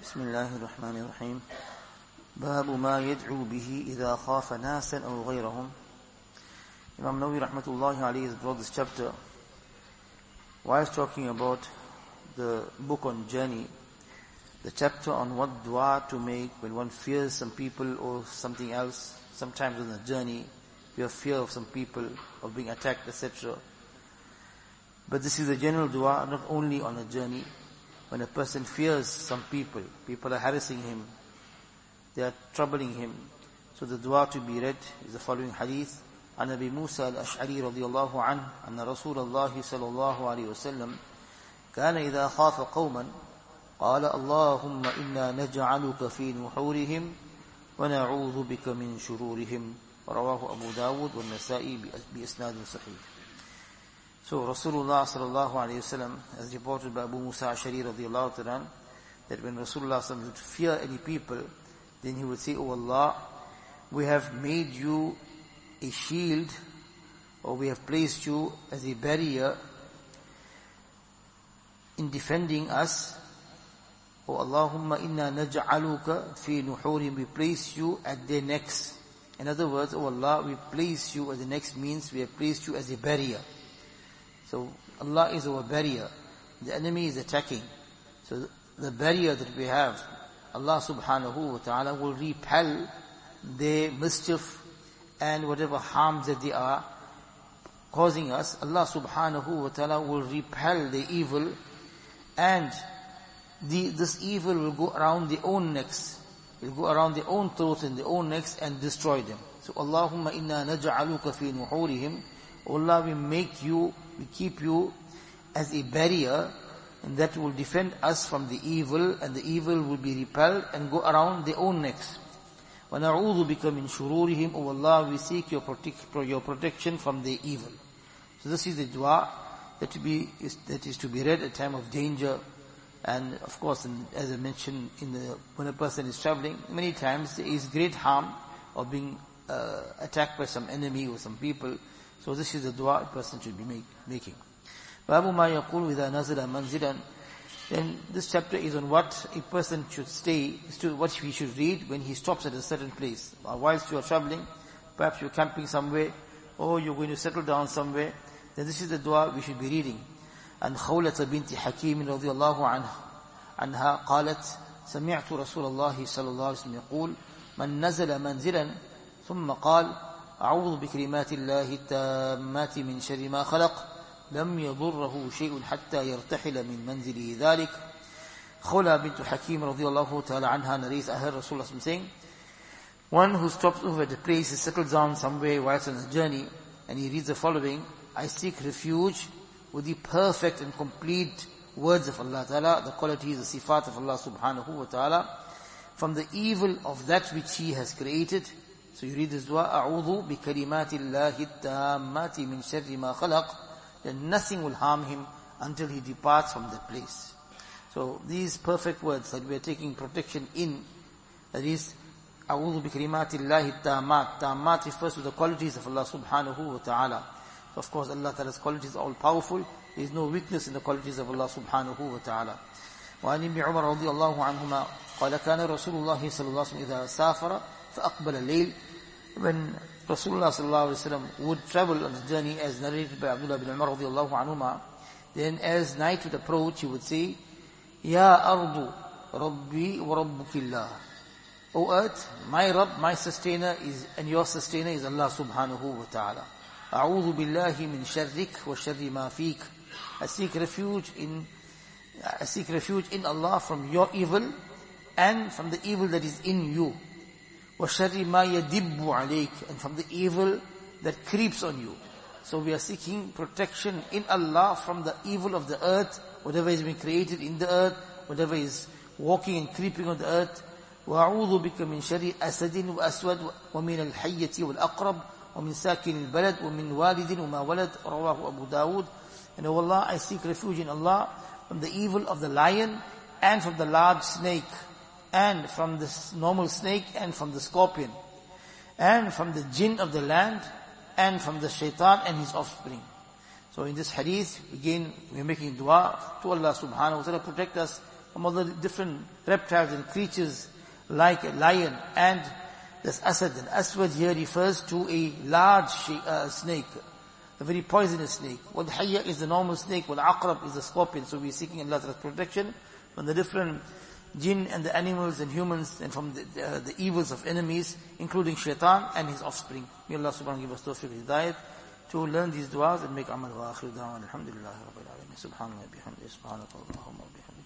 بسم الله الرحمن الرحيم باب ما يدعو به إذا خاف ناسا أو غيرهم. Imam Nawawi rahmatullahi alayhi has brought this chapter whilst talking about the book on journey, the chapter on what dua to make when one fears some people or something else. Sometimes on the journey we have fear of some people, of being attacked, etc. But this is a general dua, not only on a journey. When a person fears some people, people are harassing him, they are troubling him. So the dua to be read is the following hadith. عن أبي موسى الأشعري رضي الله عنه أن رسول الله صلى الله عليه وسلم كان إذا خاف قوما قال اللهم إنا نجعلك في نحورهم ونعوذ بك من شرورهم رواه أبو داود والنسائي بإسناد صحيح. So Rasulullah sallallahu alayhi wasallam, as reported by Abu Musa Ash'ari radiyallahu ta'ala, that when Rasulullah sallallahu would fear any people, then he would say, "Oh Allah, we have made you a shield, or we have placed you as a barrier in defending us. O Allahumma inna naj'aluka fi nuhurihim, we place you at their necks." In other words, "Oh Allah, we place you," as the next means, we have placed you as a barrier. So Allah is our barrier. The enemy is attacking. So the barrier that we have, Allah subhanahu wa ta'ala will repel their mischief and whatever harms that they are causing us. Allah subhanahu wa ta'ala will repel the evil, and this evil will go around their own necks. It will go around their own throats and their own necks and destroy them. So Allahumma inna naj'aluka fi nuhurihim. Allah, we keep you as a barrier, and that will defend us from the evil, and the evil will be repelled and go around their own necks. وَنَعُوذُ بِكَ مِنْ شُرُورِهِمْ. O Allah, we seek your protection from the evil. So this is the dua that is to be read at time of danger. And of course, as I mentioned, when a person is traveling, many times there is great harm of being attacked by some enemy or some people. So this is the dua a person should be making. بَابُ مَا يَقُولُ إِذَا نَزِلَ مَنْزِلًا. Then this chapter is on what a person should what he should read when he stops at a certain place. Whilst you are traveling, perhaps you're camping somewhere, or you're going to settle down somewhere, then this is the dua we should be reading. And خولة بنت حكيم رضي الله عنها قالت سمعت رسول الله صلى الله عليه وسلم يقول من نزل منزلا ثم قال أعوذ بكلمات الله التامات من شر ما خلق لم يضره شيء حتى يرتحل من منزله ذلك. Khawla bint Hakim radiyallahu ta'ala anha narrates, I heard Rasulullah saying, one who stops over at a place, he settles down somewhere whilst on a journey, and he reads the following: I seek refuge with the perfect and complete words of Allah ta'ala, the qualities, the sifat of Allah subhanahu wa ta'ala, from the evil of that which He has created. So you read this dua, أعوذ بكلمات الله التامات من شر ما خلق, then nothing will harm him until he departs from the place. So these perfect words that we are taking protection in, that is, أعوذ بكلمات الله التامات. Tamat refers to the qualities of Allah subhanahu wa ta'ala. So of course Allah ta'ala's qualities are all powerful. There is no weakness in the qualities of Allah subhanahu wa ta'ala. وعن ابن عمر رضي الله عنهما قال كان رسول الله صلى الله عليه وسلم إذا سافر فأقبل الليل. When Rasulullah sallallahu alaihi wasallam would travel on the journey, as narrated by Abdullah bin Umar radiyallahu anhuma, then as night would approach, he would say, Ya ardu rabbi wa rabbukillah. O earth, my Rabb, my sustainer is, and your sustainer is Allah subhanahu wa ta'ala. A'udhu billahi min sharrik wa sharri ma feek. I seek refuge in Allah from your evil and from the evil that is in you. وَشَرِّ مَا يَدِبُّ عَلَيْكَ, and from the evil that creeps on you. So we are seeking protection in Allah from the evil of the earth, whatever has been created in the earth, whatever is walking and creeping on the earth. وَأَعُوذُ بِكَ مِنْ شَرِّ أَسَدٍ وَأَسْوَدٍ وَمِنَ الْحَيَّةِ وَالْأَقْرَبِ وَمِنْ سَاكِنِ الْبَلَدِ وَمِنْ وَالِدٍ وَمَا وَلَدٍ رواه أبو داود. And O Allah, I seek refuge in Allah from the evil of the lion, and from the large snake, and from the normal snake, and from the scorpion, and from the jinn of the land, and from the shaitan and his offspring. So in this hadith, again, we are making dua to Allah subhanahu wa ta'ala, protect us from all the different reptiles and creatures like a lion, and this asad. And aswad here refers to a large snake, a very poisonous snake. Wal hayya is the normal snake, wal aqrab is the scorpion. So we are seeking Allah's protection from the different jinn and the animals and humans, and from the evils of enemies, including shaitan and his offspring. May Allah subhanahu wa ta'ala give us tawfiq hidayat to learn these du'as and make amal. Wa akhiru da'wan alhamdulillahi rabbil alamin. Subhanallah bihamdihi, subhanakallahumma wa bihamdihi.